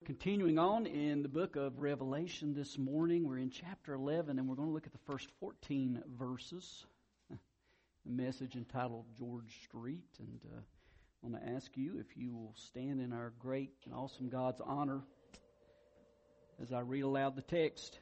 continuing on in the book of Revelation this morning. We're in chapter 11, and we're going to look at the first 14 verses. A message entitled George Street. And I want to ask you if you will stand in our great and awesome God's honor as I read aloud the text.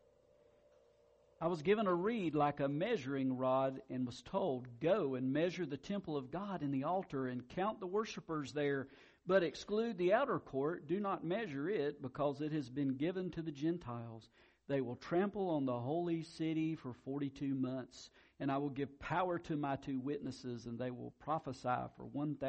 I was given a reed like a measuring rod and was told, "Go and measure the temple of God and the altar and count the worshipers there, but exclude the outer court. Do not measure it, because it has been given to the Gentiles. They will trample on the holy city for 42 months, and I will give power to my 2 witnesses, and they will prophesy for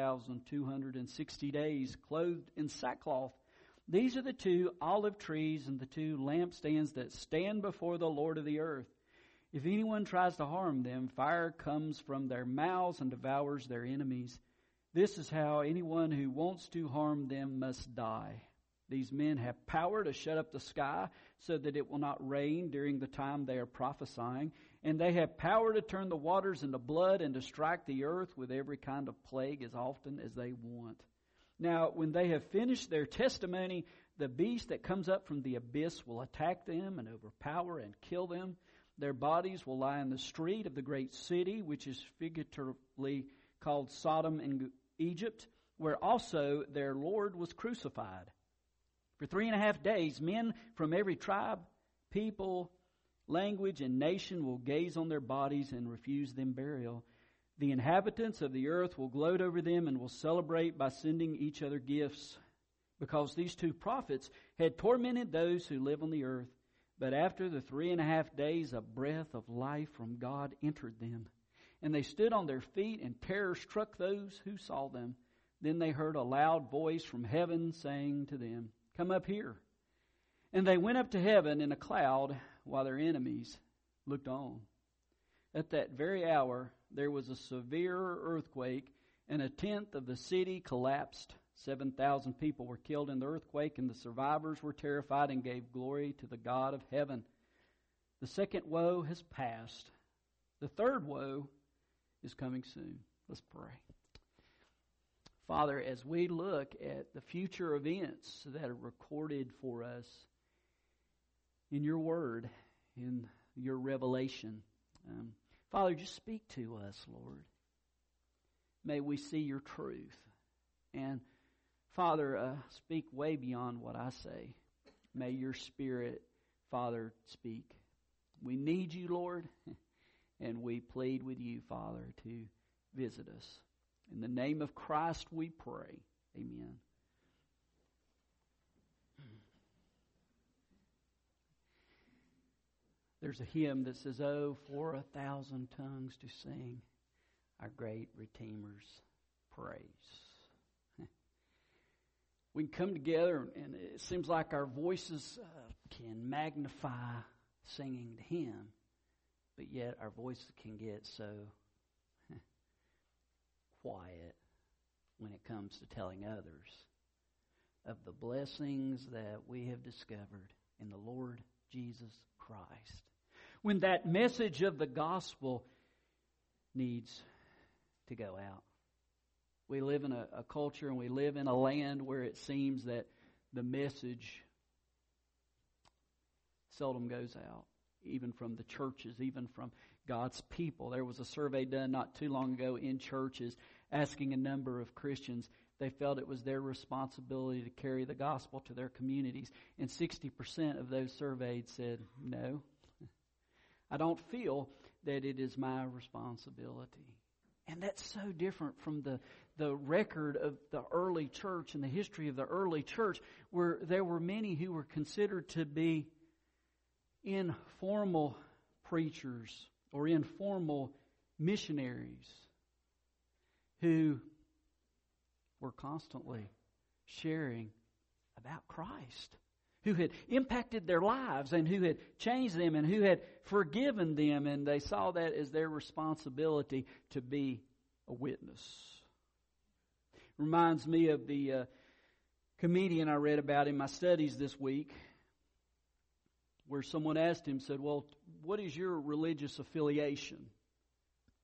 1,260 days, clothed in sackcloth. These are the 2 olive trees and the 2 lampstands that stand before the Lord of the earth. If anyone tries to harm them, fire comes from their mouths and devours their enemies. This is how anyone who wants to harm them must die. These men have power to shut up the sky so that it will not rain during the time they are prophesying, and they have power to turn the waters into blood and to strike the earth with every kind of plague as often as they want. Now, when they have finished their testimony, the beast that comes up from the abyss will attack them and overpower and kill them. Their bodies will lie in the street of the great city, which is figuratively called Sodom and Egypt, where also their Lord was crucified. For 3.5 days, men from every tribe, people, language, and nation will gaze on their bodies and refuse them burial. The inhabitants of the earth will gloat over them and will celebrate by sending each other gifts, because these 2 prophets had tormented those who live on the earth. But after the 3.5 days, a breath of life from God entered them, and they stood on their feet, and terror struck those who saw them. Then they heard a loud voice from heaven saying to them, "Come up here." And they went up to heaven in a cloud, while their enemies looked on. At that very hour, there was a severe earthquake, and 1/10 of the city collapsed. 7,000 people were killed in the earthquake, and the survivors were terrified and gave glory to the God of heaven. The second woe has passed. The third woe is coming soon. Let's pray. Father, as we look at the future events that are recorded for us in your word, in your revelation, Father, just speak to us, Lord. May we see your truth. And Father, speak way beyond what I say. May your Spirit, Father, speak. We need you, Lord, and we plead with you, Father, to visit us. In the name of Christ we pray. Amen. There's a hymn that says, "Oh, for 1,000 tongues to sing our great Redeemer's praise." We can come together, and it seems like our voices can magnify singing to Him, but yet our voices can get so quiet when it comes to telling others of the blessings that we have discovered in the Lord Jesus Christ. When that message of the gospel needs to go out. We live in a culture, and we live in a land where it seems that the message seldom goes out, even from the churches, even from God's people. There was a survey done not too long ago in churches asking a number of Christians. They felt it was their responsibility to carry the gospel to their communities. And 60% of those surveyed said, "No, I don't feel that it is my responsibility." And that's so different from the record of the early church and the history of the early church, where there were many who were considered to be informal preachers or informal missionaries who were constantly sharing about Christ, who had impacted their lives and who had changed them and who had forgiven them, and they saw that as their responsibility to be a witness. Reminds me of the comedian I read about in my studies this week, where someone asked him, said, "Well, what is your religious affiliation?"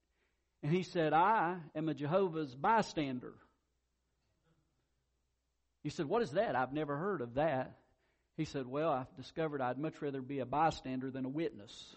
And he said, "I am a Jehovah's bystander." He said, "What is that? I've never heard of that." He said, "Well, I've discovered I'd much rather be a bystander than a witness."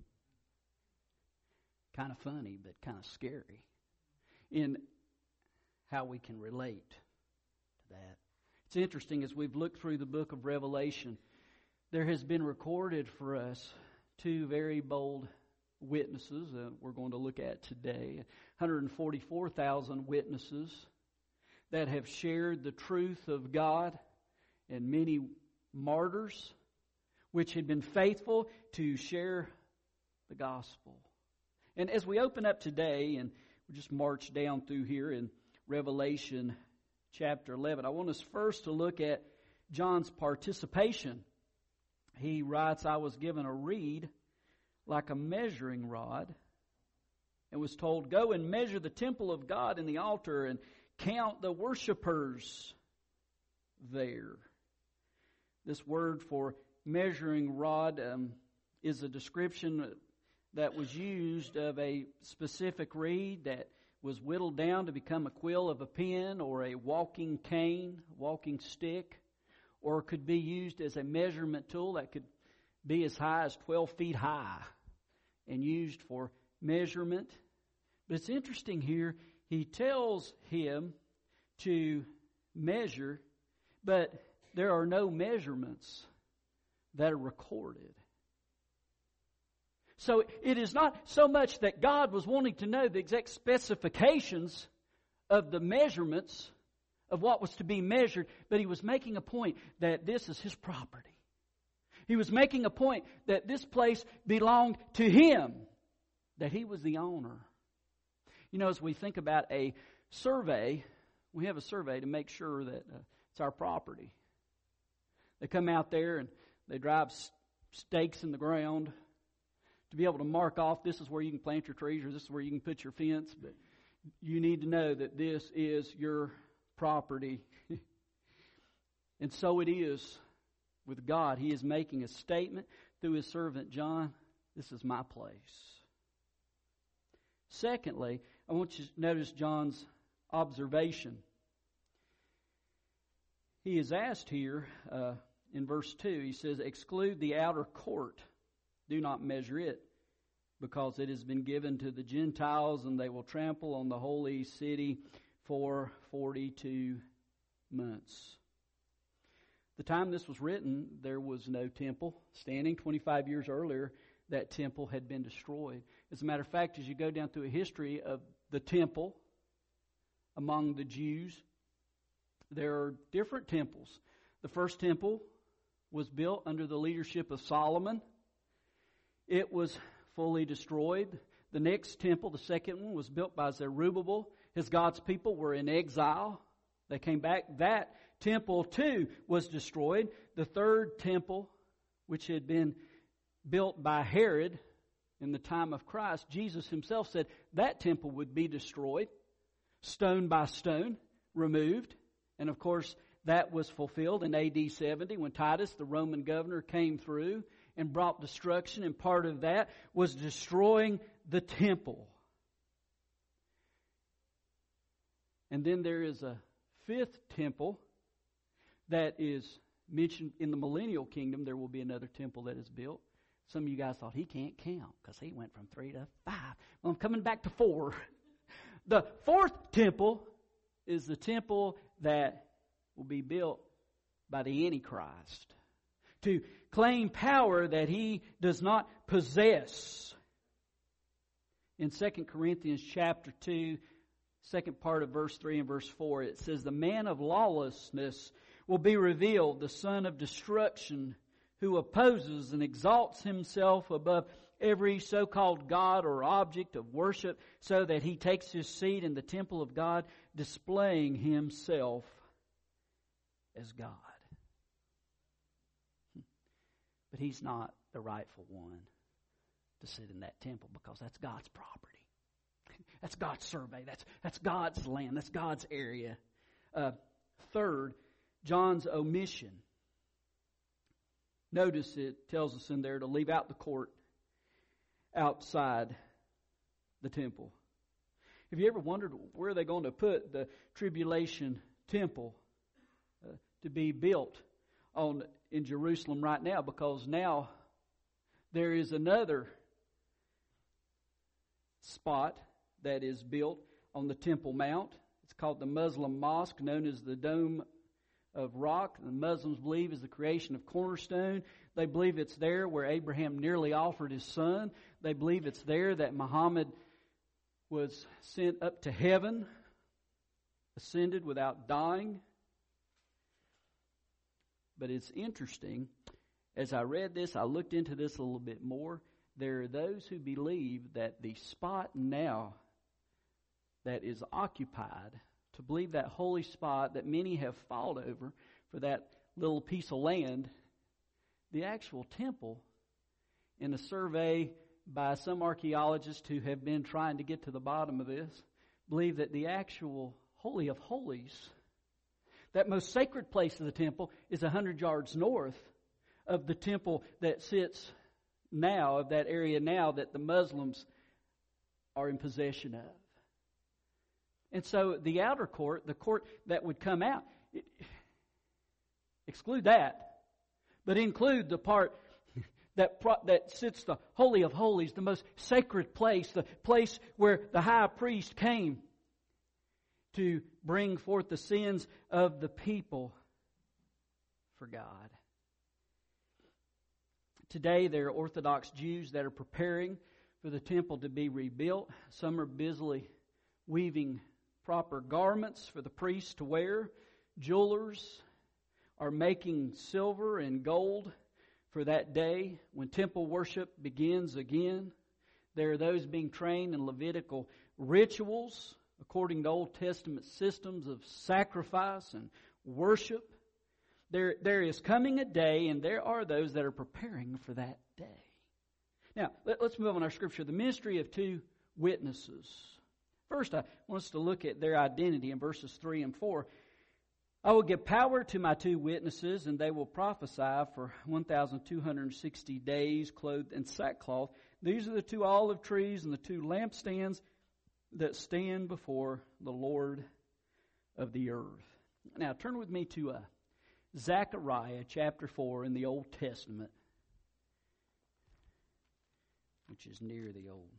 Kind of funny, but kind of scary in how we can relate to that. It's interesting, as we've looked through the book of Revelation, there has been recorded for us two very bold witnesses that we're going to look at today. 144,000 witnesses that have shared the truth of God, and many martyrs which had been faithful to share the gospel. And as we open up today, and we just march down through here in Revelation chapter 11, I want us first to look at John's participation. He writes, "I was given a reed like a measuring rod, and was told, 'Go and measure the temple of God and the altar, and count the worshipers there.'" This word for measuring rod is a description that was used of a specific reed that was whittled down to become a quill of a pen, or a walking cane, walking stick, or could be used as a measurement tool that could be as high as 12 feet high and used for measurement. But it's interesting here, he tells him to measure, but there are no measurements that are recorded. So it is not so much that God was wanting to know the exact specifications of the measurements of what was to be measured, but He was making a point that this is His property. He was making a point that this place belonged to Him, that He was the owner. You know, as we think about a survey, we have a survey to make sure that it's our property. They come out there and they drive stakes in the ground to be able to mark off, this is where you can plant your trees, or this is where you can put your fence. But you need to know that this is your property. And so it is with God. He is making a statement through His servant John. This is my place. Secondly, I want you to notice John's observation. He is asked here in verse 2, he says, "Exclude the outer court. Do not measure it, because it has been given to the Gentiles, and they will trample on the holy city for 42 months." The time this was written, there was no temple standing. 25 years earlier, that temple had been destroyed. As a matter of fact, as you go down through a history of the temple among the Jews, there are different temples. The first temple was built under the leadership of Solomon. It was fully destroyed. The next temple, the second one, was built by Zerubbabel. As God's people were in exile, they came back. That temple too was destroyed. The third temple, which had been built by Herod in the time of Christ, Jesus Himself said that temple would be destroyed, stone by stone, removed. And of course, that was fulfilled in AD 70 when Titus, the Roman governor, came through and brought destruction, and part of that was destroying the temple. And then there is a fifth temple that is mentioned in the millennial kingdom. There will be another temple that is built. Some of you guys thought, he can't count because he went from 3 to 5. Well, I'm coming back to 4. The fourth temple is the temple that will be built by the Antichrist to claim power that he does not possess. In 2 Corinthians chapter 2, second part of verse 3 and verse 4, it says, "The man of lawlessness will be revealed, the son of destruction, who opposes and exalts himself above every so-called God or object of worship, so that he takes his seat in the temple of God, displaying himself as God." But he's not the rightful one to sit in that temple, because that's God's property. That's God's survey. That's God's land. That's God's area. Third, John's omission. Notice it tells us in there to leave out the court outside the temple. Have you ever wondered where they're going to put the tribulation temple? to be built in Jerusalem right now, because now there is another spot that is built on the Temple Mount. It's called the Muslim Mosque, known as the Dome of Rock. The Muslims believe is the creation of Cornerstone. They believe it's there where Abraham nearly offered his son. They believe it's there that Muhammad was sent up to heaven, ascended without dying. But it's interesting, as I read this, I looked into this a little bit more. There are those who believe that the spot now that is occupied, to believe that holy spot that many have fought over for that little piece of land, the actual temple, in a survey by some archaeologists who have been trying to get to the bottom of this, believe that the actual Holy of Holies, that most sacred place of the temple, is 100 yards north of the temple that sits now, of that area now that the Muslims are in possession of. And so the outer court, the court that would come out, exclude that, but include the part that sits the Holy of Holies, the most sacred place, the place where the high priest came to bring forth the sins of the people for God. Today there are Orthodox Jews that are preparing for the temple to be rebuilt. Some are busily weaving proper garments for the priests to wear. Jewelers are making silver and gold for that day when temple worship begins again. There are those being trained in Levitical rituals according to Old Testament systems of sacrifice and worship. There is coming a day, and there are those that are preparing for that day. Now, let's move on our scripture. The ministry of two witnesses. First, I want us to look at their identity in verses 3 and 4. I will give power to my two witnesses, and they will prophesy for 1,260 days, clothed in sackcloth. These are the two olive trees and the two lampstands that stand before the Lord of the earth. Now, turn with me to Zechariah chapter 4 in the Old Testament, which is near the Old.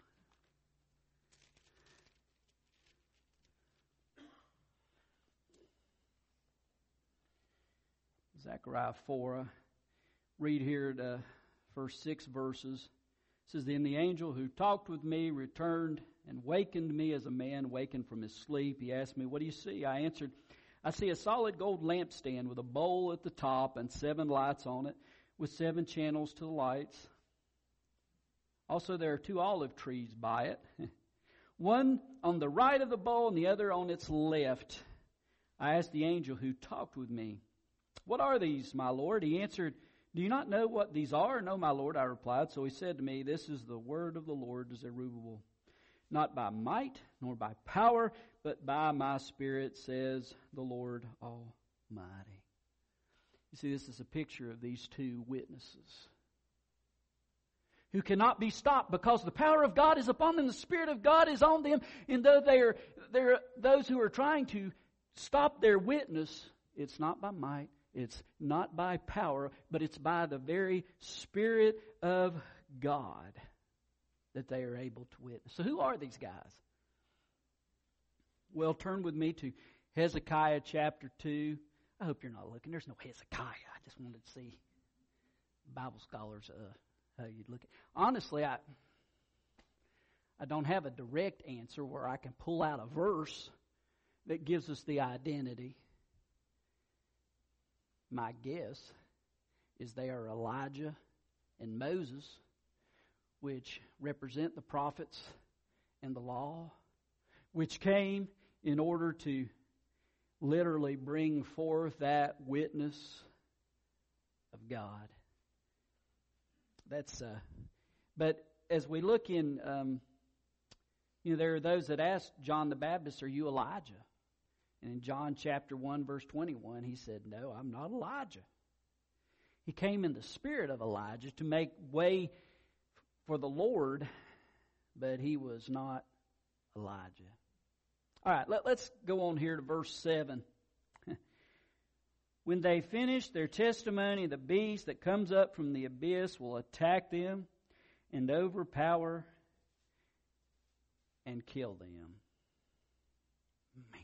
Zechariah 4, read here the first 6 verses. It says, Then the angel who talked with me returned and wakened me as a man wakened from his sleep. He asked me, What do you see? I answered, I see a solid gold lampstand with a bowl at the top and 7 lights on it, with 7 channels to the lights. Also there are 2 olive trees by it, one on the right of the bowl and the other on its left. I asked the angel who talked with me, What are these, my Lord? He answered, Do you not know what these are? No, my Lord, I replied. So he said to me, This is the word of the Lord to Zerubbabel. Not by might, nor by power, but by my Spirit, says the Lord Almighty. You see, this is a picture of these 2 witnesses who cannot be stopped because the power of God is upon them, the Spirit of God is on them, and though there are those who are trying to stop their witness, it's not by might, it's not by power, but it's by the very Spirit of God that they are able to witness. So who are these guys? Well, turn with me to Hezekiah chapter 2. I hope you're not looking. There's no Hezekiah. I just wanted to see Bible scholars how you'd look at. Honestly, I don't have a direct answer where I can pull out a verse that gives us the identity. My guess is they are Elijah and Moses, which represent the prophets and the law, which came in order to literally bring forth that witness of God. But as we look in, there are those that asked John the Baptist, Are you Elijah? And in John chapter 1, verse 21, he said, No, I'm not Elijah. He came in the spirit of Elijah to make way for the Lord, but he was not Elijah. All right, let's go on here to verse 7. When they finish their testimony, the beast that comes up from the abyss will attack them and overpower and kill them. Man.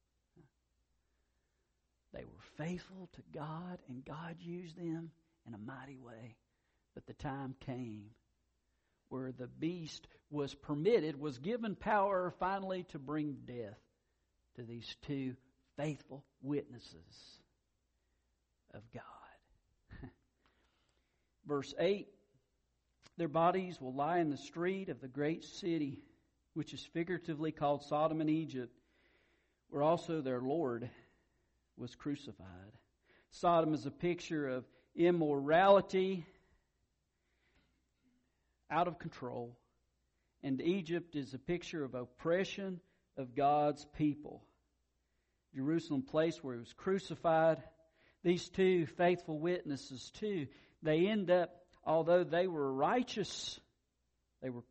They were faithful to God, and God used them in a mighty way. But the time came where the beast was permitted, was given power finally to bring death to these two faithful witnesses of God. Verse 8, their bodies will lie in the street of the great city, which is figuratively called Sodom and Egypt, where also their Lord was crucified. Sodom is a picture of immorality, out of control, and Egypt is a picture of oppression of God's people. Jerusalem, place where he was crucified. These two faithful witnesses too, they end up, although they were righteous, they were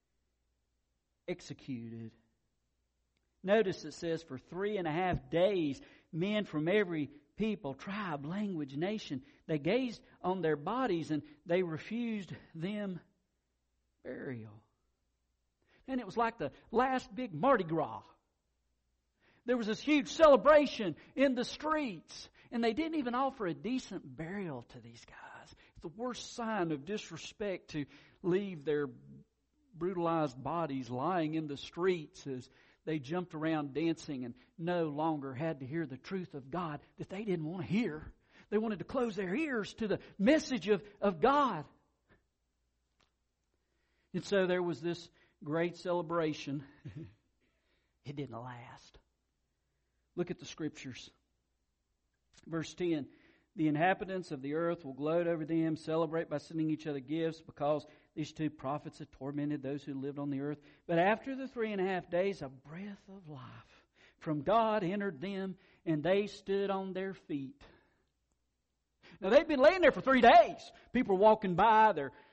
executed. Notice it says for 3.5 days, men from every people, tribe, language, nation, they gazed on their bodies and they refused them burial. And it was like the last big Mardi Gras. There was this huge celebration in the streets, and they didn't even offer a decent burial to these guys. It's the worst sign of disrespect to leave their brutalized bodies lying in the streets as they jumped around dancing and no longer had to hear the truth of God that they didn't want to hear. They wanted to close their ears to the message of God. And so there was this great celebration. It didn't last. Look at the scriptures. Verse 10, the inhabitants of the earth will gloat over them, celebrate by sending each other gifts, because these two prophets had tormented those who lived on the earth. But after the 3.5 days, a breath of life from God entered them, and they stood on their feet. Now they'd been laying there for 3 days. People were walking by.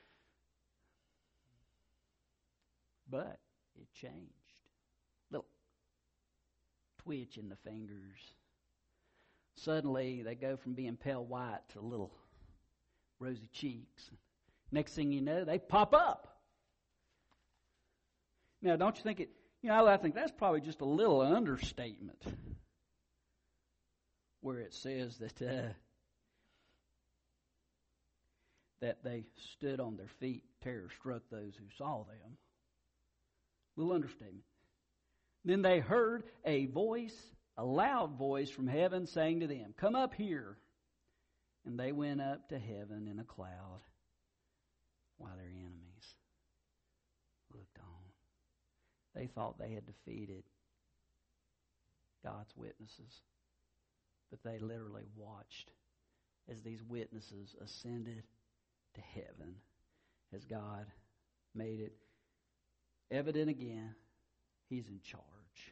But it changed. Little twitch in the fingers. Suddenly they go from being pale white to little rosy cheeks. Next thing you know, they pop up. Now, don't you think it, I think that's probably just a little understatement where it says that they stood on their feet, terror struck those who saw them. Little understatement. Then they heard a voice, a loud voice from heaven saying to them, "Come up here." And they went up to heaven in a cloud while their enemies looked on. They thought they had defeated God's witnesses, but they literally watched as these witnesses ascended to heaven as God made it evident again, He's in charge.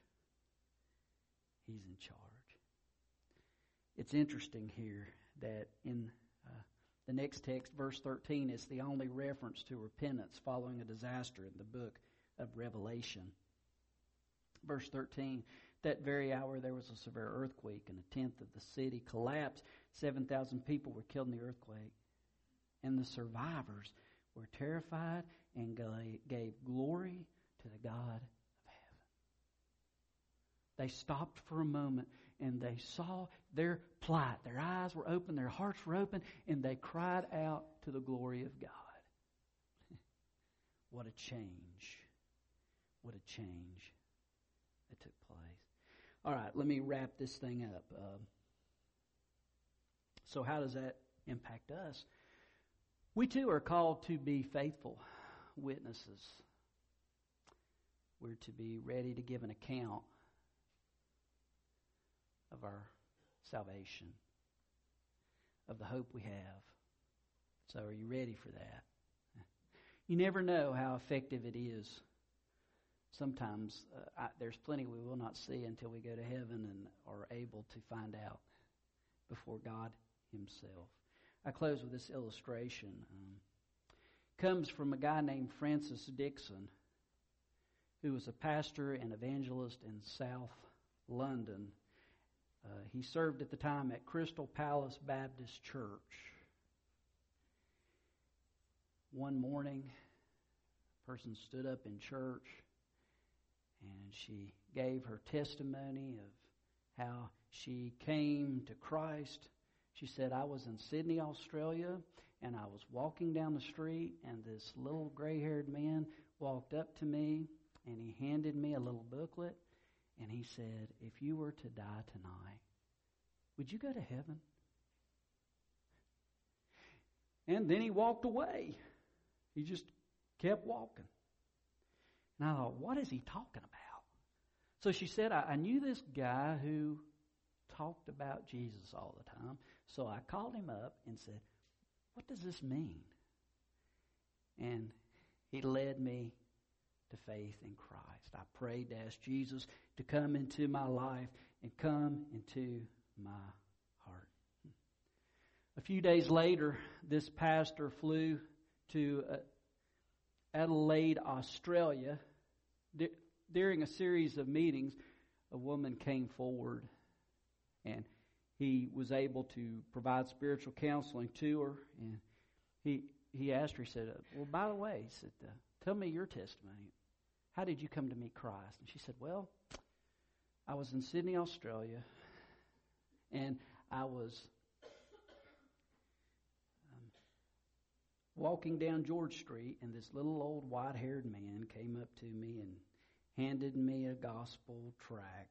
He's in charge. It's interesting here that in the next text, verse 13, is the only reference to repentance following a disaster in the book of Revelation. Verse 13, that very hour there was a severe earthquake, and 1/10 of the city collapsed. 7,000 people were killed in the earthquake. And the survivors were terrified and gave glory to the God of heaven. They stopped for a moment and they saw their plight. Their eyes were open, their hearts were open, and they cried out to the glory of God. What a change. What a change that took place. All right, let me wrap this thing up. So how does that impact us? We too are called to be faithful witnesses. We're to be ready to give an account of our salvation, of the hope we have. So are you ready for that? You never know how effective it is. Sometimes there's plenty we will not see until we go to heaven and are able to find out before God Himself. I close with this illustration. Comes from a guy named Francis Dixon, who was a pastor and evangelist in South London. He served at the time at Crystal Palace Baptist Church. One morning, a person stood up in church and she gave her testimony of how she came to Christ. She said, I was in Sydney, Australia, and I was walking down the street, and this little gray-haired man walked up to me, and he handed me a little booklet, and he said, if you were to die tonight, would you go to heaven? And then he walked away. He just kept walking. And I thought, what is he talking about? So she said, I knew this guy who talked about Jesus all the time. So I called him up and said, what does this mean? And he led me to faith in Christ. I prayed to ask Jesus to come into my life and come into my heart. A few days later, this pastor flew to Adelaide, Australia. During a series of meetings, a woman came forward and he was able to provide spiritual counseling to her. And he asked her, he said, well, by the way, he said, tell me your testimony. How did you come to meet Christ? And she said, well, I was in Sydney, Australia, and I was walking down George Street, and this little old white-haired man came up to me and handed me a gospel tract.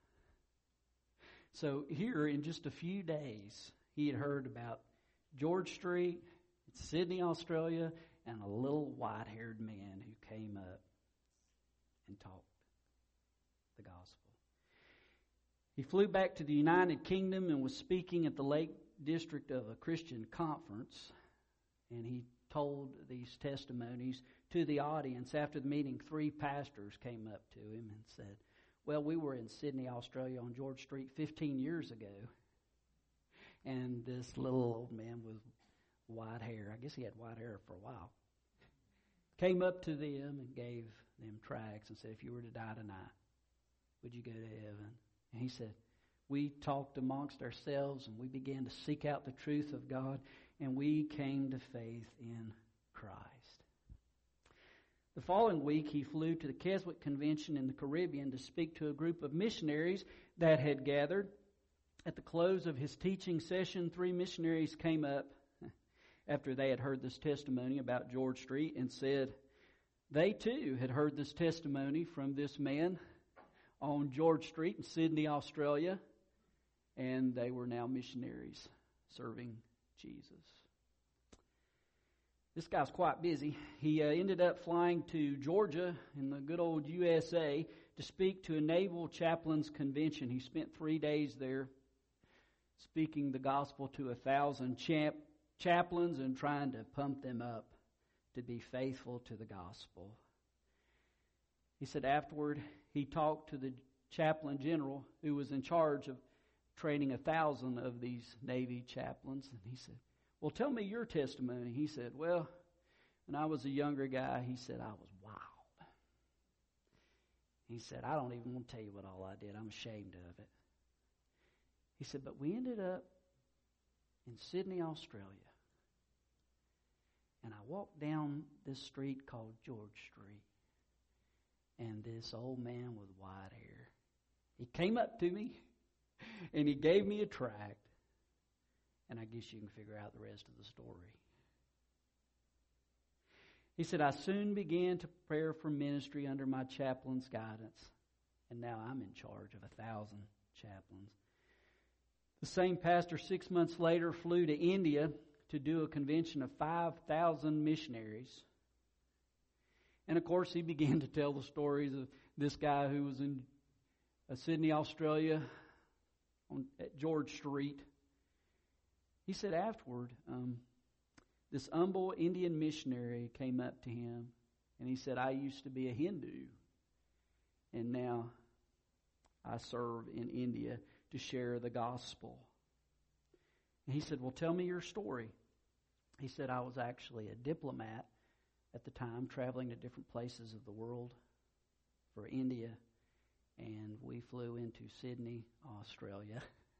So here, in just a few days, he had heard about George Street, Sydney, Australia, and a little white-haired man who came up and taught the gospel. He flew back to the United Kingdom and was speaking at the Lake District of a Christian conference, and he told these testimonies to the audience. After the meeting, 3 pastors came up to him and said, well, we were in Sydney, Australia on George Street 15 years ago, and this little old man with white hair, I guess he had white hair for a while, came up to them and gave them tracts and said, if you were to die tonight, would you go to heaven? And he said, we talked amongst ourselves and we began to seek out the truth of God, and we came to faith in Christ. The following week, he flew to the Keswick Convention in the Caribbean to speak to a group of missionaries that had gathered. At the close of his teaching session, 3 missionaries came up after they had heard this testimony about George Street and said they too had heard this testimony from this man on George Street in Sydney, Australia, and they were now missionaries serving Jesus. This guy's quite busy. He ended up flying to Georgia in the good old USA to speak to a naval chaplains convention. He spent 3 days there speaking the gospel to 1,000 chaplains and trying to pump them up to be faithful to the gospel. He said afterward he talked to the chaplain general who was in charge of training 1,000 of these Navy chaplains, and he said, well, tell me your testimony. He said, well, when I was a younger guy, he said, I was wild. He said, I don't even want to tell you what all I did. I'm ashamed of it. He said, but we ended up in Sydney, Australia. And I walked down this street called George Street. And this old man with white hair, he came up to me and he gave me a tract. And I guess you can figure out the rest of the story. He said, I soon began to prepare for ministry under my chaplain's guidance. And now I'm in charge of 1,000 chaplains. The same pastor 6 months later flew to India to do a convention of 5,000 missionaries. And of course he began to tell the stories of this guy who was in Sydney, Australia at George Street. He said afterward, this humble Indian missionary came up to him and he said, I used to be a Hindu and now I serve in India to share the gospel. And he said, well, tell me your story. He said, I was actually a diplomat at the time, traveling to different places of the world for India, and we flew into Sydney, Australia.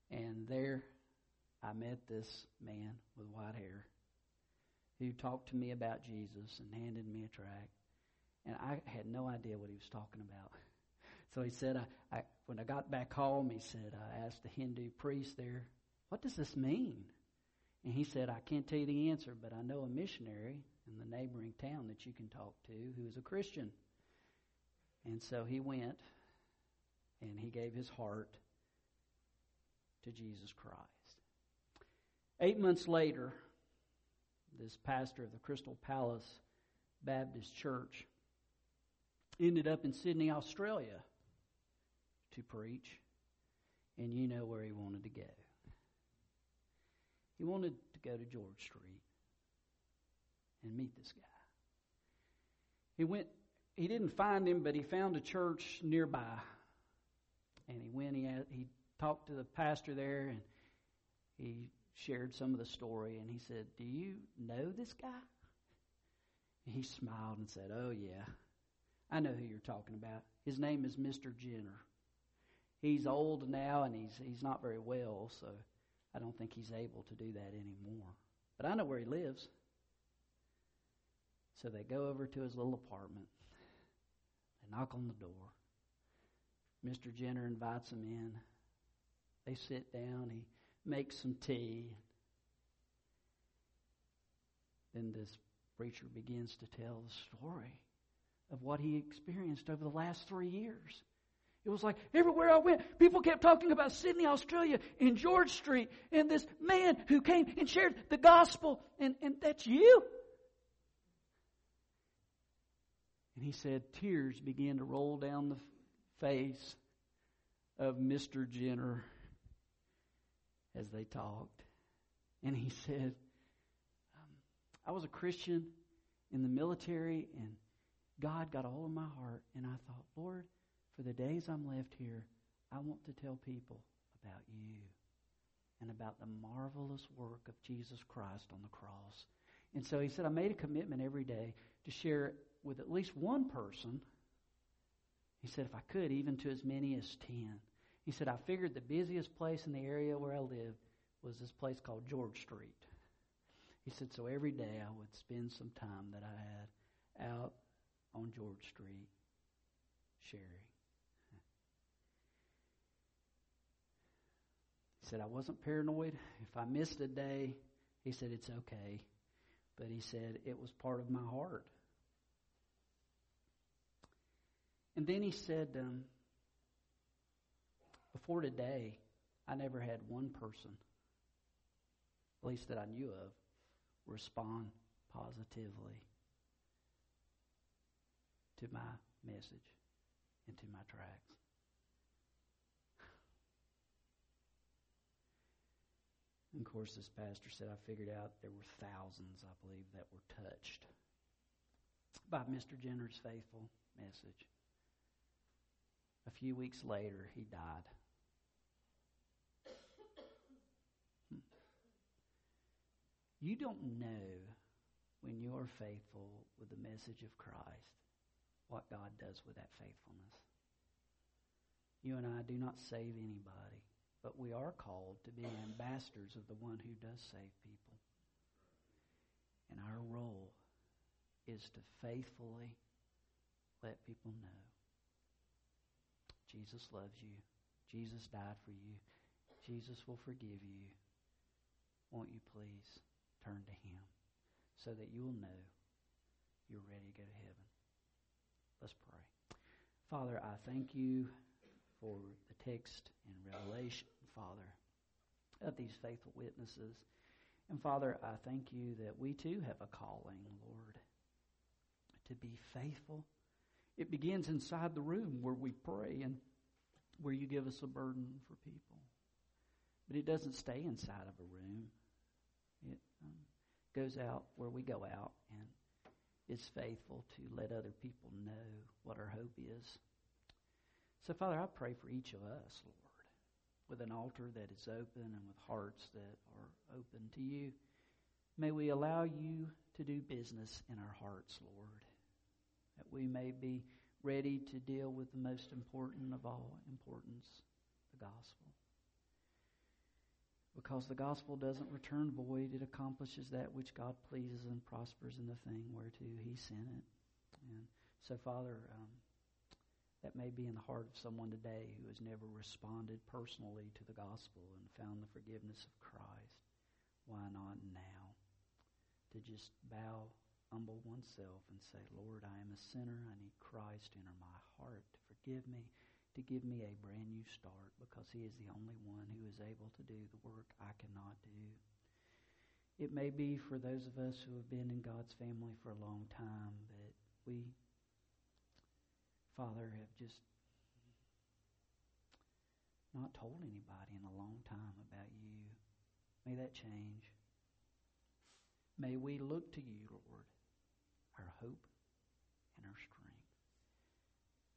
And there I met this man with white hair who talked to me about Jesus and handed me a tract. And I had no idea what he was talking about. So he said, when I got back home, he said, I asked the Hindu priest there, what does this mean? And he said, I can't tell you the answer, but I know a missionary in the neighboring town that you can talk to who is a Christian. And so he went and he gave his heart to Jesus Christ. 8 months later, this pastor of the Crystal Palace Baptist Church ended up in Sydney, Australia to preach. And you know where he wanted to go. He wanted to go to George Street and meet this guy. He didn't find him, but he found a church nearby. And he went, he talked to the pastor there, and he shared some of the story, and he said, do you know this guy? And he smiled and said, oh yeah, I know who you're talking about. His name is Mr. Jenner. He's old now, and he's not very well, so I don't think he's able to do that anymore. But I know where he lives. So they go over to his little apartment. They knock on the door. Mr. Jenner invites them in. They sit down. He makes some tea. Then this preacher begins to tell the story of what he experienced over the last 3 years. It was like everywhere I went, people kept talking about Sydney, Australia, and George Street, and this man who came and shared the gospel, and that's you? And he said tears began to roll down the face of Mr. Jenner as they talked. And he said, I was a Christian in the military, and God got a hold of my heart, and I thought, Lord, for the days I'm left here, I want to tell people about you and about the marvelous work of Jesus Christ on the cross. And so he said, I made a commitment every day to share it with at least one person. He said, if I could, even to as many as 10. He said, I figured the busiest place in the area where I lived was this place called George Street. He said, so every day I would spend some time that I had out on George Street sharing. He said, I wasn't paranoid. If I missed a day, he said, it's okay. But he said, it was part of my heart. And then he said, before today, I never had one person, at least that I knew of, respond positively to my message and to my tracts. And of course, this pastor said, I figured out there were thousands, I believe, that were touched by Mr. Jenner's faithful message. A few weeks later, he died. You don't know when you are faithful with the message of Christ what God does with that faithfulness. You and I do not save anybody, but we are called to be ambassadors of the one who does save people. And our role is to faithfully let people know Jesus loves you. Jesus died for you. Jesus will forgive you. Won't you please turn to Him so that you will know you're ready to go to heaven? Let's pray. Father, I thank you for the text in Revelation, Father, of these faithful witnesses. And Father, I thank you that we too have a calling, Lord, to be faithful. It begins inside the room where we pray and where you give us a burden for people. But it doesn't stay inside of a room. It goes out where we go out and is faithful to let other people know what our hope is. So, Father, I pray for each of us, Lord, with an altar that is open and with hearts that are open to you. May we allow you to do business in our hearts, Lord, that we may be ready to deal with the most important of all importance, the gospel. Because the gospel doesn't return void, it accomplishes that which God pleases and prospers in the thing whereto He sent it. And so, Father, that may be in the heart of someone today who has never responded personally to the gospel and found the forgiveness of Christ. Why not now? To just bow, humble oneself and say, Lord, I am a sinner. I need Christ to enter my heart, to forgive me, to give me a brand new start, because He is the only one who is able to do the work I cannot do. It may be for those of us who have been in God's family for a long time that we, Father, have just not told anybody in a long time about You. May that change. May we look to You, Lord, our hope and our strength.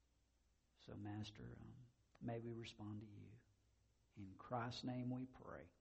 So, Master, may we respond to You. In Christ's name we pray.